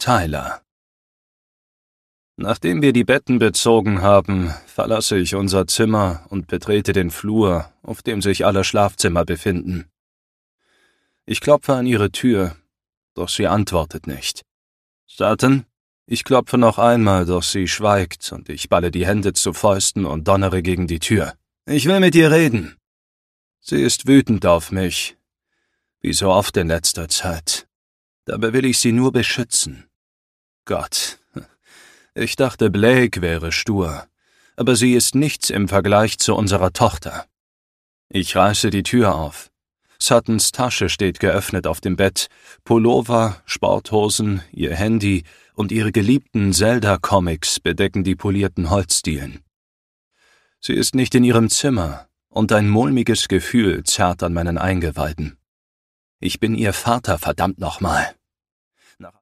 Tyler. Nachdem wir die Betten bezogen haben, verlasse ich unser Zimmer und betrete den Flur, auf dem sich alle Schlafzimmer befinden. Ich klopfe an ihre Tür, doch sie antwortet nicht. Sutton? Ich klopfe noch einmal, doch sie schweigt und ich balle die Hände zu Fäusten und donnere gegen die Tür. Ich will mit ihr reden. Sie ist wütend auf mich, wie so oft in letzter Zeit. Dabei will ich sie nur beschützen. Gott, ich dachte, Blake wäre stur, aber sie ist nichts im Vergleich zu unserer Tochter. Ich reiße die Tür auf. Suttons Tasche steht geöffnet auf dem Bett, Pullover, Sporthosen, ihr Handy und ihre geliebten Zelda-Comics bedecken die polierten Holzdielen. Sie ist nicht in ihrem Zimmer, und ein mulmiges Gefühl zerrt an meinen Eingeweiden. Ich bin ihr Vater, verdammt nochmal.